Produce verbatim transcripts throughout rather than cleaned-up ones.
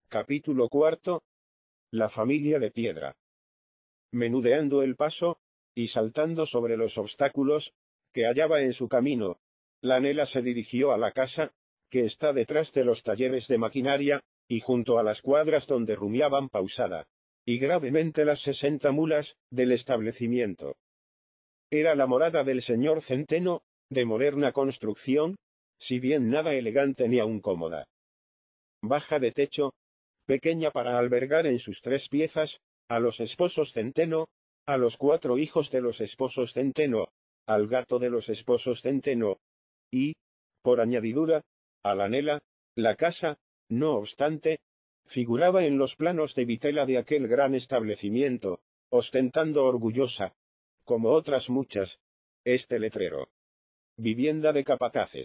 Capítulo cuarto. La familia de piedra. Menudeando el paso, y saltando sobre los obstáculos, que hallaba en su camino, la Nela se dirigió a la casa, que está detrás de los talleres de maquinaria, y junto a las cuadras donde rumiaban pausada y gravemente las sesenta mulas del establecimiento. Era la morada del señor Centeno, de moderna construcción, si bien nada elegante ni aun cómoda. Baja de techo, pequeña para albergar en sus tres piezas, a los esposos Centeno, a los cuatro hijos de los esposos Centeno, al gato de los esposos Centeno, y, por añadidura, a la Nela. La casa, no obstante, figuraba en los planos de vitela de aquel gran establecimiento, ostentando orgullosa, como otras muchas, este letrero: vivienda de capataces.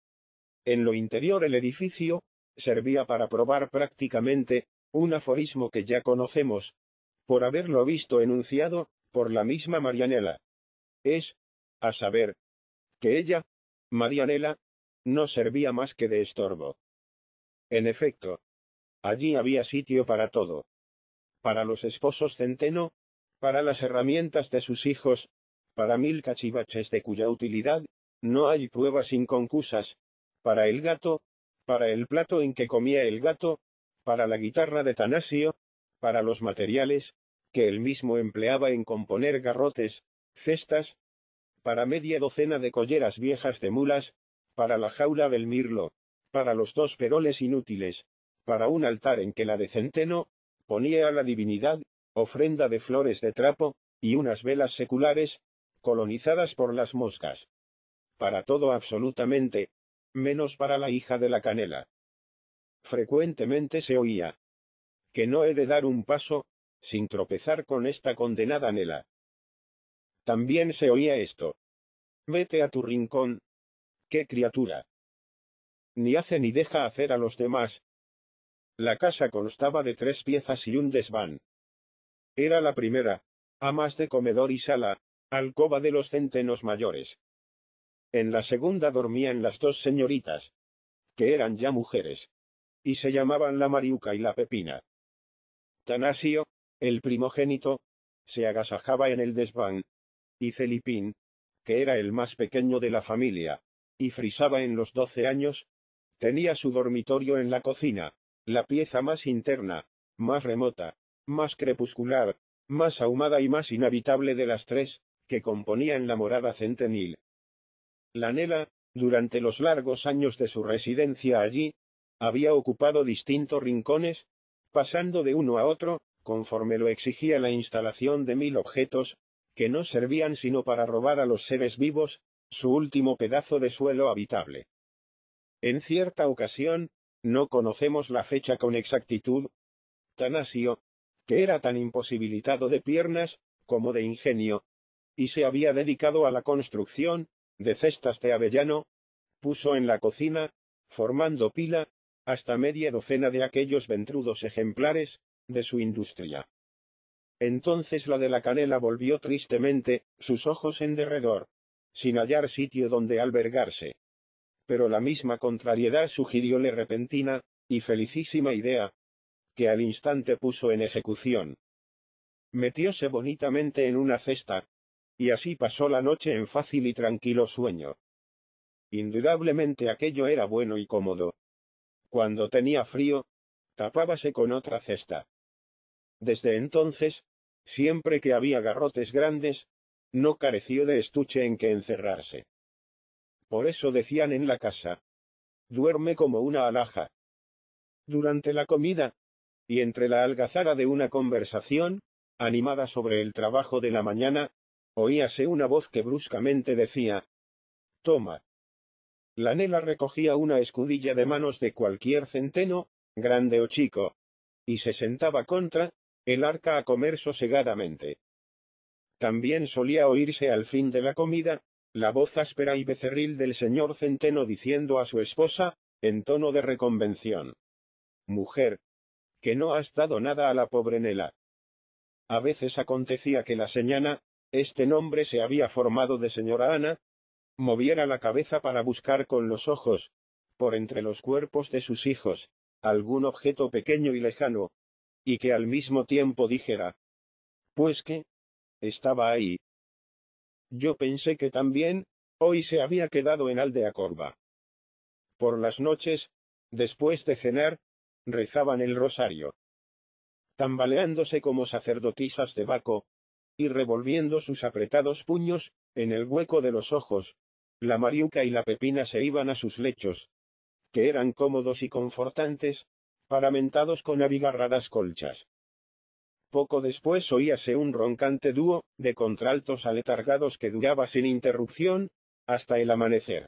En lo interior el edificio servía para probar prácticamente un aforismo que ya conocemos, por haberlo visto enunciado por la misma Marianela. Es, a saber, que ella, Marianela, no servía más que de estorbo. En efecto, allí había sitio para todo. Para los esposos Centeno, para las herramientas de sus hijos, para mil cachivaches de cuya utilidad no hay pruebas inconcusas, para el gato, para el plato en que comía el gato, para la guitarra de Tanasio, para los materiales que él mismo empleaba en componer garrotes, cestas, para media docena de colleras viejas de mulas, para la jaula del mirlo, para los dos peroles inútiles, para un altar en que la de Centeno ponía a la divinidad ofrenda de flores de trapo, y unas velas seculares, colonizadas por las moscas. Para todo absolutamente, menos para la hija de la canela. Frecuentemente se oía: que no he de dar un paso sin tropezar con esta condenada Nela. También se oía esto: vete a tu rincón. ¡Qué criatura! Ni hace ni deja hacer a los demás. La casa constaba de tres piezas y un desván. Era la primera, amas de comedor y sala, alcoba de los Centenos mayores. En la segunda dormían las dos señoritas, que eran ya mujeres, y se llamaban la Mariuca y la Pepina. Tanasio, el primogénito, se agasajaba en el desván, y Felipín, que era el más pequeño de la familia, y frisaba en los doce años, tenía su dormitorio en la cocina, la pieza más interna, más remota, más crepuscular, más ahumada y más inhabitable de las tres, que componían la morada centenil. La Nela, durante los largos años de su residencia allí, había ocupado distintos rincones, pasando de uno a otro, conforme lo exigía la instalación de mil objetos, que no servían sino para robar a los seres vivos su último pedazo de suelo habitable. En cierta ocasión, no conocemos la fecha con exactitud, Tanasio, que era tan imposibilitado de piernas como de ingenio, y se había dedicado a la construcción de cestas de avellano, puso en la cocina, formando pila, hasta media docena de aquellos ventrudos ejemplares de su industria. Entonces la de la canela volvió tristemente sus ojos en derredor, sin hallar sitio donde albergarse. Pero la misma contrariedad sugirióle repentina y felicísima idea, que al instante puso en ejecución. Metióse bonitamente en una cesta, y así pasó la noche en fácil y tranquilo sueño. Indudablemente aquello era bueno y cómodo. Cuando tenía frío, tapábase con otra cesta. Desde entonces, siempre que había garrotes grandes, no careció de estuche en que encerrarse. Por eso decían en la casa: duerme como una alhaja. Durante la comida, y entre la algazara de una conversación, animada sobre el trabajo de la mañana, oíase una voz que bruscamente decía: toma. La Nela recogía una escudilla de manos de cualquier Centeno, grande o chico, y se sentaba contra el arca a comer sosegadamente. También solía oírse al fin de la comida la voz áspera y becerril del señor Centeno diciendo a su esposa, en tono de reconvención: mujer, que no has dado nada a la pobre Nela. A veces acontecía que la señana, este nombre se había formado de señora Ana, moviera la cabeza para buscar con los ojos, por entre los cuerpos de sus hijos, algún objeto pequeño y lejano, y que al mismo tiempo dijera, pues que, estaba ahí. Yo pensé que también, hoy se había quedado en Aldeacorba. Por las noches, después de cenar, rezaban el rosario, tambaleándose como sacerdotisas de Baco, y revolviendo sus apretados puños, en el hueco de los ojos, la Mariuca y la Pepina se iban a sus lechos, que eran cómodos y confortantes, paramentados con abigarradas colchas. Poco después oíase un roncante dúo, de contraltos aletargados que duraba sin interrupción, hasta el amanecer.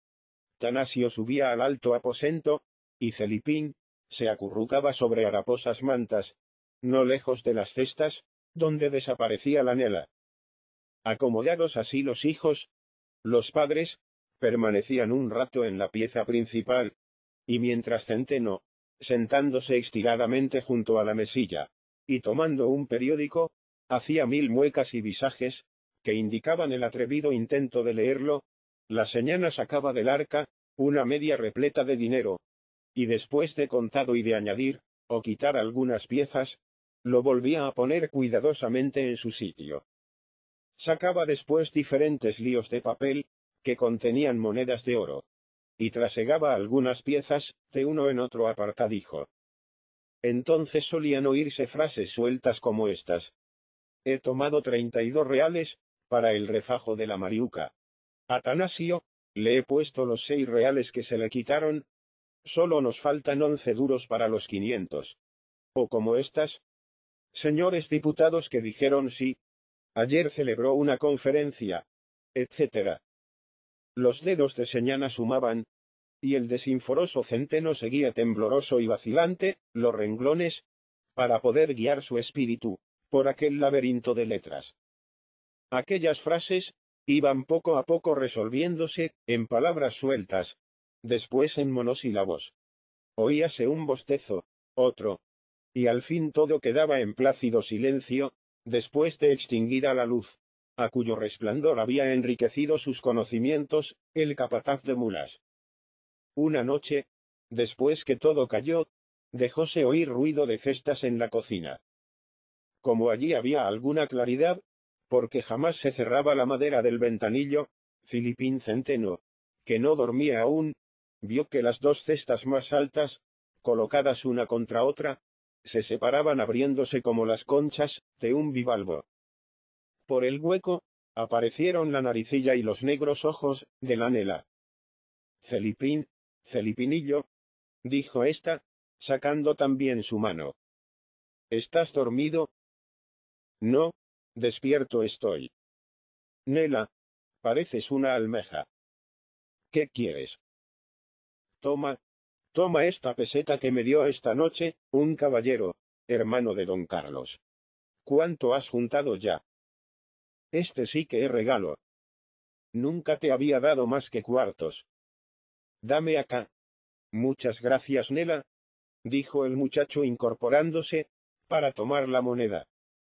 Tanasio subía al alto aposento, y Celipín se acurrucaba sobre haraposas mantas, no lejos de las cestas, donde desaparecía la Nela. Acomodados así los hijos, los padres permanecían un rato en la pieza principal, y mientras Centeno, sentándose estiradamente junto a la mesilla, y tomando un periódico, hacía mil muecas y visajes, que indicaban el atrevido intento de leerlo, la señana sacaba del arca una media repleta de dinero, y después de contado y de añadir, o quitar algunas piezas, lo volvía a poner cuidadosamente en su sitio. Sacaba después diferentes líos de papel, que contenían monedas de oro, y trasegaba algunas piezas, de uno en otro apartadijo. Entonces solían oírse frases sueltas como estas: he tomado treinta y dos reales, para el refajo de la Mariuca. Atanasio, le he puesto los seis reales que se le quitaron, solo nos faltan once duros para los quinientos. O como estas: señores diputados que dijeron sí, ayer celebró una conferencia, etcétera. Los dedos de Señana sumaban, y el desinforoso Centeno seguía tembloroso y vacilante, los renglones, para poder guiar su espíritu, por aquel laberinto de letras. Aquellas frases, iban poco a poco resolviéndose, en palabras sueltas, después en monosílabos. Oíase un bostezo, otro, y al fin todo quedaba en plácido silencio, después de extinguida la luz, a cuyo resplandor había enriquecido sus conocimientos, el capataz de mulas. Una noche, después que todo calló, dejóse oír ruido de cestas en la cocina. Como allí había alguna claridad, porque jamás se cerraba la madera del ventanillo, Filipín Centeno, que no dormía aún, vio que las dos cestas más altas, colocadas una contra otra, se separaban abriéndose como las conchas de un bivalvo. Por el hueco, aparecieron la naricilla y los negros ojos de la Nela. Celipín, Celipinillo, dijo ésta, sacando también su mano. ¿Estás dormido? No, despierto estoy. Nela, pareces una almeja. ¿Qué quieres? Toma, toma esta peseta que me dio esta noche un caballero, hermano de don Carlos. ¿Cuánto has juntado ya? Este sí que es regalo. Nunca te había dado más que cuartos. Dame acá. Muchas gracias, Nela, dijo el muchacho incorporándose, para tomar la moneda.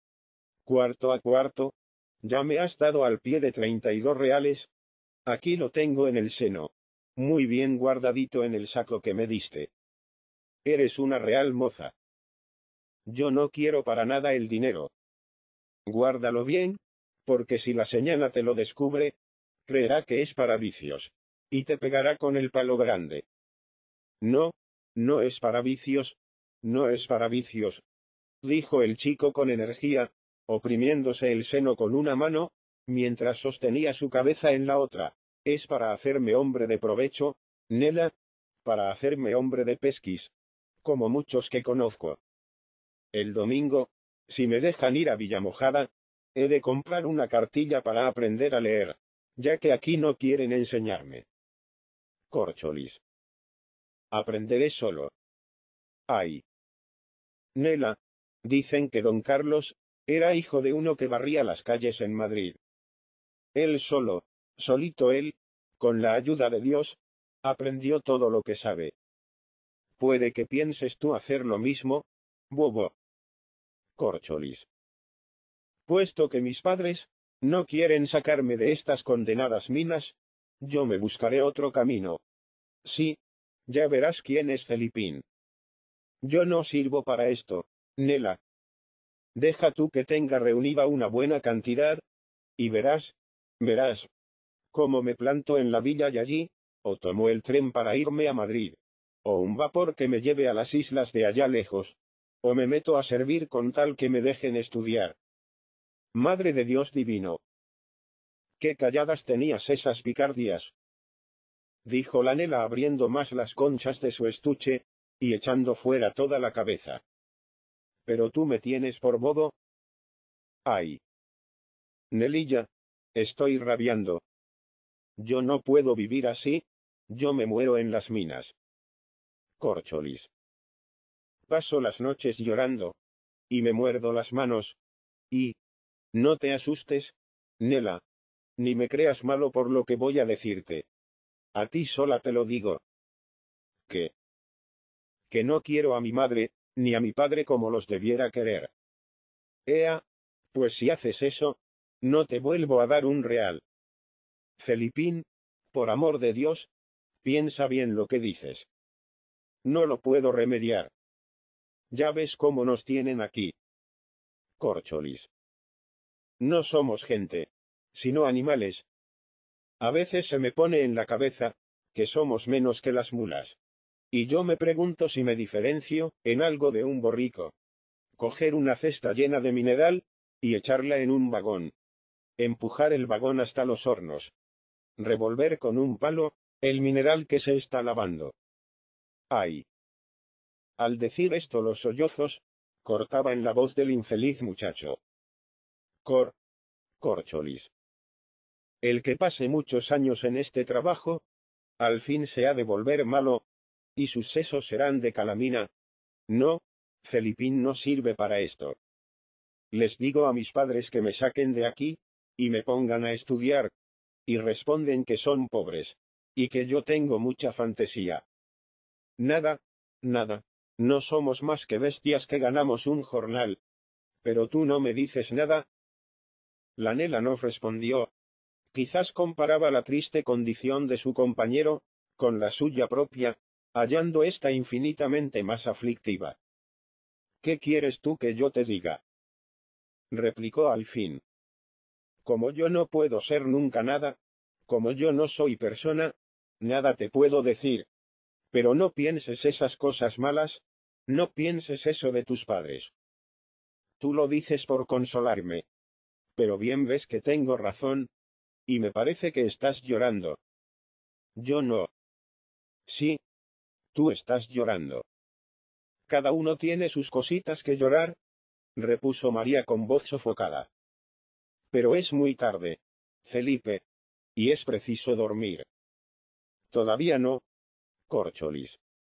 Cuarto a cuarto, ya me has dado al pie de treinta y dos reales. Aquí lo tengo en el seno, muy bien guardadito en el saco que me diste. Eres una real moza. Yo no quiero para nada el dinero. Guárdalo bien, porque si la señana te lo descubre, creerá que es para vicios, y te pegará con el palo grande. No, no es para vicios, no es para vicios, dijo el chico con energía, oprimiéndose el seno con una mano, mientras sostenía su cabeza en la otra. Es para hacerme hombre de provecho, Nela, para hacerme hombre de pesquis, como muchos que conozco. El domingo, si me dejan ir a Villamojada, he de comprar una cartilla para aprender a leer, ya que aquí no quieren enseñarme. Córcholis. Aprenderé solo. Ay. Nela, dicen que don Carlos era hijo de uno que barría las calles en Madrid. Él solo, solito él, con la ayuda de Dios, aprendió todo lo que sabe. Puede que pienses tú hacer lo mismo, bobo. Córcholis. Puesto que mis padres no quieren sacarme de estas condenadas minas, yo me buscaré otro camino. Sí, ya verás quién es Felipín. Yo no sirvo para esto, Nela. Deja tú que tenga reunida una buena cantidad, y verás, verás, cómo me planto en la villa y allí, o tomo el tren para irme a Madrid, o un vapor que me lleve a las islas de allá lejos, o me meto a servir con tal que me dejen estudiar. Madre de Dios divino. Qué calladas tenías esas picardías, dijo la Nela abriendo más las conchas de su estuche, y echando fuera toda la cabeza. Pero tú me tienes por bobo. Ay. Nelilla, estoy rabiando. Yo no puedo vivir así, yo me muero en las minas. Córcholis. Paso las noches llorando, y me muerdo las manos, y... No te asustes, Nela, ni me creas malo por lo que voy a decirte. A ti sola te lo digo. Que... Que no quiero a mi madre, ni a mi padre como los debiera querer. Ea, pues si haces eso, no te vuelvo a dar un real. Felipín, por amor de Dios, piensa bien lo que dices. No lo puedo remediar. Ya ves cómo nos tienen aquí. Córcholis. No somos gente, sino animales. A veces se me pone en la cabeza, que somos menos que las mulas. Y yo me pregunto si me diferencio, en algo de un borrico. Coger una cesta llena de mineral, y echarla en un vagón. Empujar el vagón hasta los hornos. Revolver con un palo, el mineral que se está lavando. ¡Ay! Al decir esto los sollozos, cortaban la voz del infeliz muchacho. Cor... Córcholis. El que pase muchos años en este trabajo, al fin se ha de volver malo, y sus sesos serán de calamina. No, Felipín no sirve para esto. Les digo a mis padres que me saquen de aquí, y me pongan a estudiar, y responden que son pobres, y que yo tengo mucha fantasía. Nada, nada, no somos más que bestias que ganamos un jornal. Pero tú no me dices nada. La Nela no respondió. Quizás comparaba la triste condición de su compañero, con la suya propia, hallando esta infinitamente más aflictiva. ¿Qué quieres tú que yo te diga? Replicó al fin. Como yo no puedo ser nunca nada, como yo no soy persona, nada te puedo decir. Pero no pienses esas cosas malas, no pienses eso de tus padres. Tú lo dices por consolarme. Pero bien ves que tengo razón, y me parece que estás llorando. Yo no. Sí, tú estás llorando. Cada uno tiene sus cositas que llorar, repuso María con voz sofocada. Pero es muy tarde, Felipe, y es preciso dormir. Todavía no, Córcholis.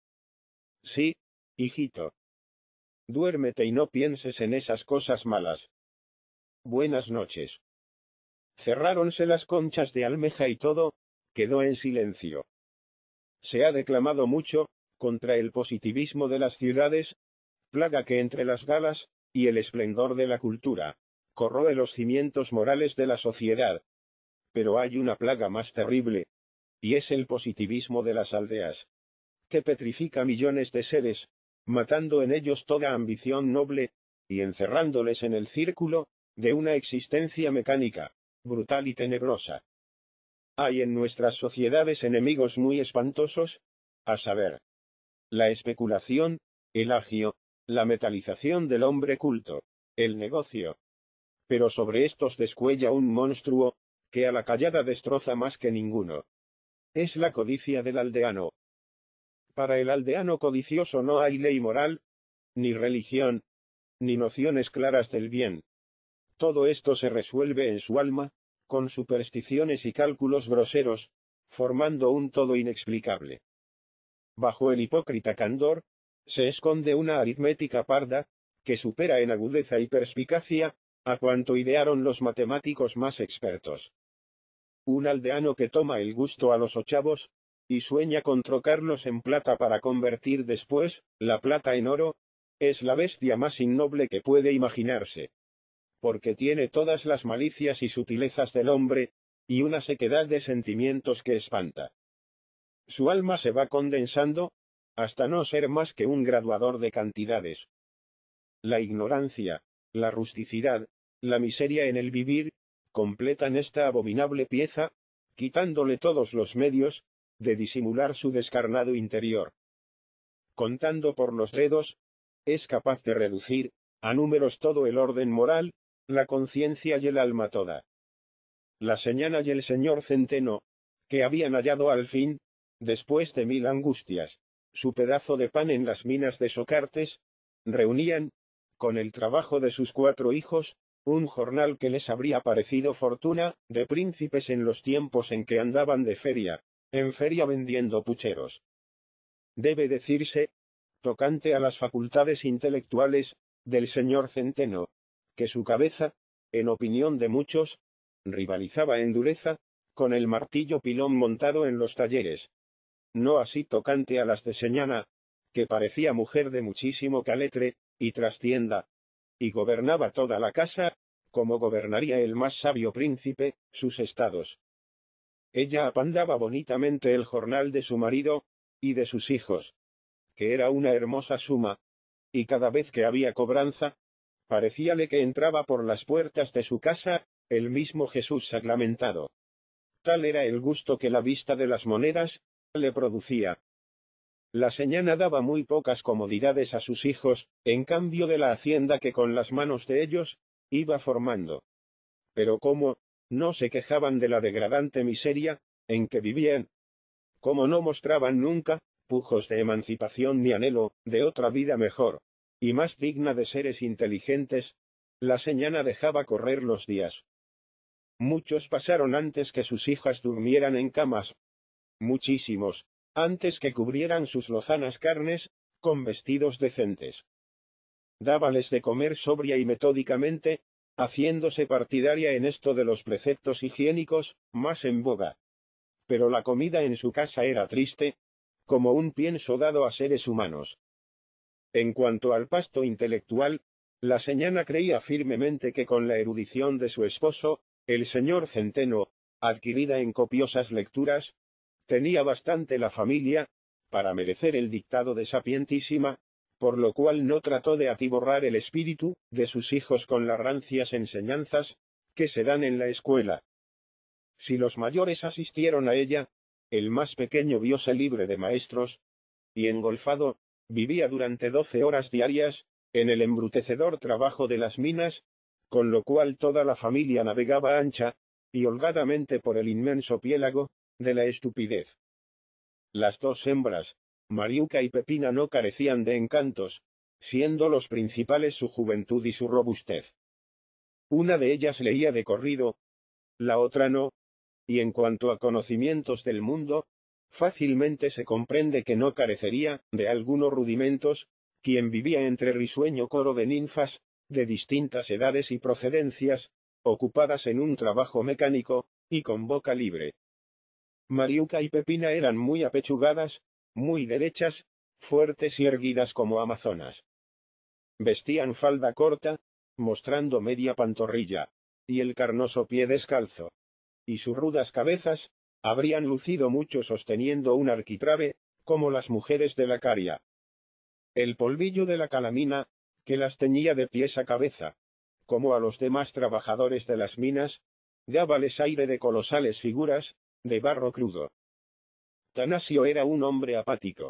Sí, hijito. Duérmete y no pienses en esas cosas malas. Buenas noches. Cerráronse las conchas de almeja y todo, quedó en silencio. Se ha declamado mucho, contra el positivismo de las ciudades, plaga que entre las galas, y el esplendor de la cultura, corroe los cimientos morales de la sociedad. Pero hay una plaga más terrible, y es el positivismo de las aldeas, que petrifica millones de seres, matando en ellos toda ambición noble, y encerrándoles en el círculo, de una existencia mecánica, brutal y tenebrosa. Hay en nuestras sociedades enemigos muy espantosos, a saber, la especulación, el agio, la metalización del hombre culto, el negocio. Pero sobre estos descuella un monstruo, que a la callada destroza más que ninguno. Es la codicia del aldeano. Para el aldeano codicioso no hay ley moral, ni religión, ni nociones claras del bien. Todo esto se resuelve en su alma, con supersticiones y cálculos groseros, formando un todo inexplicable. Bajo el hipócrita candor, se esconde una aritmética parda, que supera en agudeza y perspicacia, a cuanto idearon los matemáticos más expertos. Un aldeano que toma el gusto a los ochavos, y sueña con trocarlos en plata para convertir después, la plata en oro, es la bestia más innoble que puede imaginarse. Porque tiene todas las malicias y sutilezas del hombre, y una sequedad de sentimientos que espanta. Su alma se va condensando, hasta no ser más que un graduador de cantidades. La ignorancia, la rusticidad, la miseria en el vivir, completan esta abominable pieza, quitándole todos los medios de disimular su descarnado interior. Contando por los dedos, es capaz de reducir a números todo el orden moral, la conciencia y el alma toda. La señora y el señor Centeno, que habían hallado al fin, después de mil angustias, su pedazo de pan en las minas de Socartes, reunían, con el trabajo de sus cuatro hijos, un jornal que les habría parecido fortuna de príncipes en los tiempos en que andaban de feria, en feria vendiendo pucheros. Debe decirse, tocante a las facultades intelectuales del señor Centeno, que su cabeza, en opinión de muchos, rivalizaba en dureza con el martillo pilón montado en los talleres. No así tocante a las de señora, que parecía mujer de muchísimo caletre y trastienda, y gobernaba toda la casa, como gobernaría el más sabio príncipe sus estados. Ella apandaba bonitamente el jornal de su marido y de sus hijos, que era una hermosa suma, y cada vez que había cobranza, parecíale que entraba por las puertas de su casa el mismo Jesús sacramentado. Tal era el gusto que la vista de las monedas le producía. La señora daba muy pocas comodidades a sus hijos, en cambio de la hacienda que con las manos de ellos iba formando. Pero cómo no se quejaban de la degradante miseria en que vivían, cómo no mostraban nunca pujos de emancipación ni anhelo de otra vida mejor y más digna de seres inteligentes, la señora dejaba correr los días. Muchos pasaron antes que sus hijas durmieran en camas, muchísimos, antes que cubrieran sus lozanas carnes con vestidos decentes. Dábales de comer sobria y metódicamente, haciéndose partidaria en esto de los preceptos higiénicos más en boga. Pero la comida en su casa era triste, como un pienso dado a seres humanos. En cuanto al pasto intelectual, la señora creía firmemente que con la erudición de su esposo, el señor Centeno, adquirida en copiosas lecturas, tenía bastante la familia para merecer el dictado de sapientísima, por lo cual no trató de atiborrar el espíritu de sus hijos con las rancias enseñanzas que se dan en la escuela. Si los mayores asistieron a ella, el más pequeño vióse libre de maestros, y engolfado, vivía durante doce horas diarias, en el embrutecedor trabajo de las minas, con lo cual toda la familia navegaba ancha y holgadamente por el inmenso piélago de la estupidez. Las dos hembras, Mariuca y Pepina, no carecían de encantos, siendo los principales su juventud y su robustez. Una de ellas leía de corrido, la otra no, y en cuanto a conocimientos del mundo, fácilmente se comprende que no carecería de algunos rudimentos, quien vivía entre risueño coro de ninfas, de distintas edades y procedencias, ocupadas en un trabajo mecánico, y con boca libre. Mariuca y Pepina eran muy apechugadas, muy derechas, fuertes y erguidas como amazonas. Vestían falda corta, mostrando media pantorrilla, y el carnoso pie descalzo, y sus rudas cabezas habrían lucido mucho sosteniendo un arquitrabe, como las mujeres de la Caria. El polvillo de la calamina, que las teñía de pies a cabeza, como a los demás trabajadores de las minas, dábales aire de colosales figuras, de barro crudo. Tanasio era un hombre apático.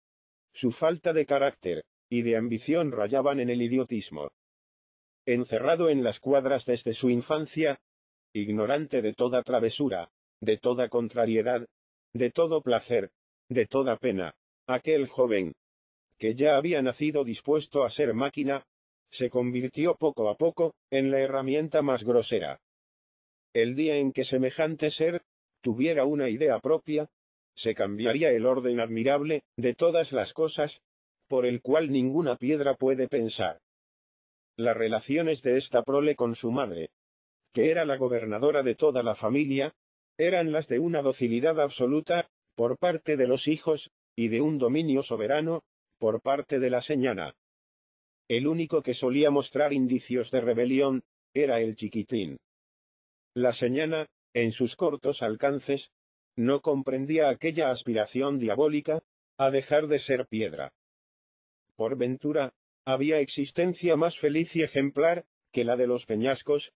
Su falta de carácter y de ambición rayaban en el idiotismo. Encerrado en las cuadras desde su infancia, ignorante de toda travesura, de toda contrariedad, de todo placer, de toda pena, aquel joven, que ya había nacido dispuesto a ser máquina, se convirtió poco a poco en la herramienta más grosera. El día en que semejante ser tuviera una idea propia, se cambiaría el orden admirable de todas las cosas, por el cual ninguna piedra puede pensar. Las relaciones de esta prole con su madre, que era la gobernadora de toda la familia, eran las de una docilidad absoluta, por parte de los hijos, y de un dominio soberano, por parte de la señora. El único que solía mostrar indicios de rebelión, era el chiquitín. La señora, en sus cortos alcances, no comprendía aquella aspiración diabólica, a dejar de ser piedra. Por ventura, había existencia más feliz y ejemplar que la de los peñascos.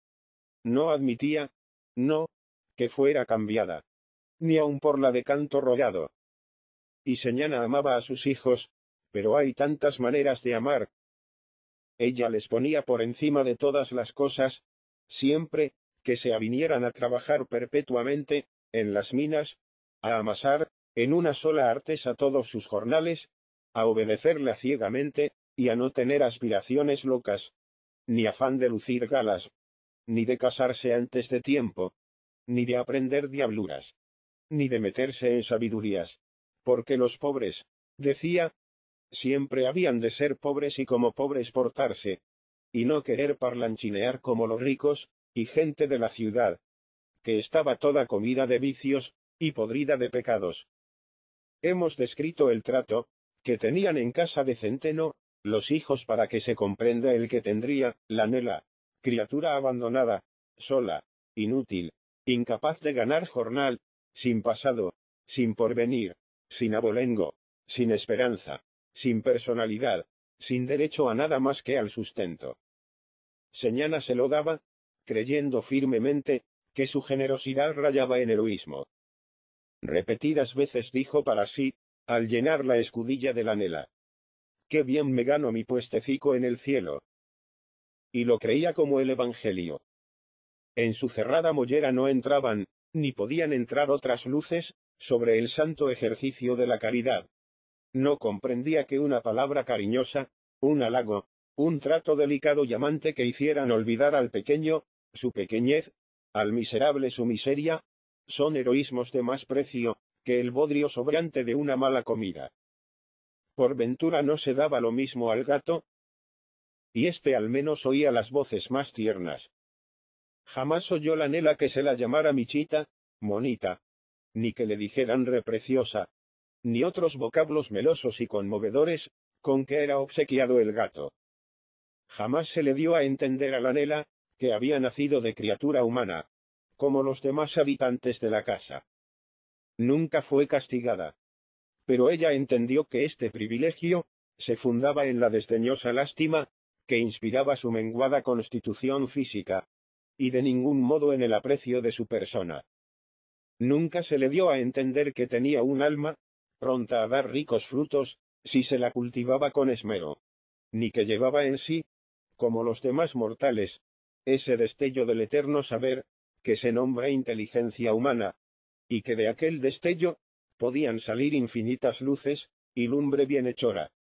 No admitía, no, que fuera cambiada, ni aun por la de Canto Rollado. Y Señana amaba a sus hijos, pero hay tantas maneras de amar. Ella les ponía por encima de todas las cosas, siempre que se avinieran a trabajar perpetuamente, en las minas, a amasar, en una sola artesa todos sus jornales, a obedecerla ciegamente, y a no tener aspiraciones locas, ni afán de lucir galas, ni de casarse antes de tiempo, ni de aprender diabluras, ni de meterse en sabidurías, porque los pobres, decía, siempre habían de ser pobres y como pobres portarse, y no querer parlanchinear como los ricos, y gente de la ciudad, que estaba toda comida de vicios, y podrida de pecados. Hemos descrito el trato que tenían en casa de Centeno los hijos para que se comprenda el que tendría la Nela, criatura abandonada, sola, inútil, incapaz de ganar jornal, sin pasado, sin porvenir, sin abolengo, sin esperanza, sin personalidad, sin derecho a nada más que al sustento. Señana se lo daba, creyendo firmemente que su generosidad rayaba en heroísmo. Repetidas veces dijo para sí, al llenar la escudilla de la Nela: «Qué bien me gano mi puestecico en el cielo». Y lo creía como el Evangelio. En su cerrada mollera no entraban, ni podían entrar otras luces, sobre el santo ejercicio de la caridad. No comprendía que una palabra cariñosa, un halago, un trato delicado y amante que hicieran olvidar al pequeño su pequeñez, al miserable su miseria, son heroísmos de más precio que el bodrio sobrante de una mala comida. Por ventura no se daba lo mismo al gato, y éste al menos oía las voces más tiernas. Jamás oyó la Nela que se la llamara Michita, monita, ni que le dijeran repreciosa, ni otros vocablos melosos y conmovedores, con que era obsequiado el gato. Jamás se le dio a entender a la Nela que había nacido de criatura humana, como los demás habitantes de la casa. Nunca fue castigada. Pero ella entendió que este privilegio se fundaba en la desdeñosa lástima que inspiraba su menguada constitución física, y de ningún modo en el aprecio de su persona. Nunca se le dio a entender que tenía un alma pronta a dar ricos frutos, si se la cultivaba con esmero, ni que llevaba en sí, como los demás mortales, ese destello del eterno saber, que se nombra inteligencia humana, y que de aquel destello podían salir infinitas luces, y lumbre bienhechora.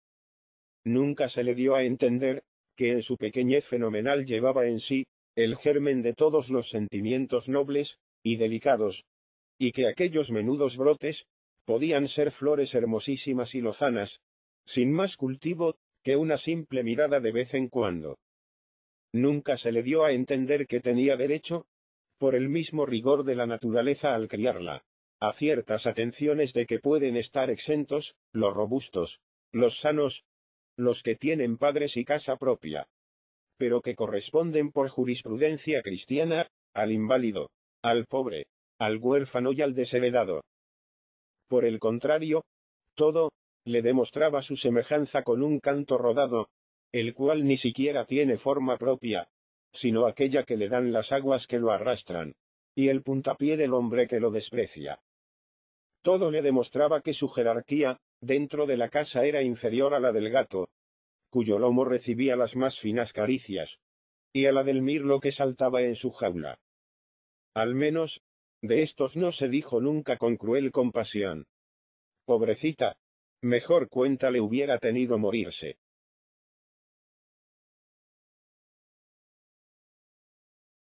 Nunca se le dio a entender que en su pequeñez fenomenal llevaba en sí el germen de todos los sentimientos nobles y delicados, y que aquellos menudos brotes podían ser flores hermosísimas y lozanas, sin más cultivo que una simple mirada de vez en cuando. Nunca se le dio a entender que tenía derecho, por el mismo rigor de la naturaleza al criarla, a ciertas atenciones de que pueden estar exentos los robustos, los sanos, los que tienen padres y casa propia, pero que corresponden por jurisprudencia cristiana al inválido, al pobre, al huérfano y al desheredado. Por el contrario, todo le demostraba su semejanza con un canto rodado, el cual ni siquiera tiene forma propia, sino aquella que le dan las aguas que lo arrastran, y el puntapié del hombre que lo desprecia. Todo le demostraba que su jerarquía dentro de la casa era inferior a la del gato, cuyo lomo recibía las más finas caricias, y a la del mirlo que saltaba en su jaula. Al menos, de estos no se dijo nunca con cruel compasión: «Pobrecita, mejor cuenta le hubiera tenido morirse».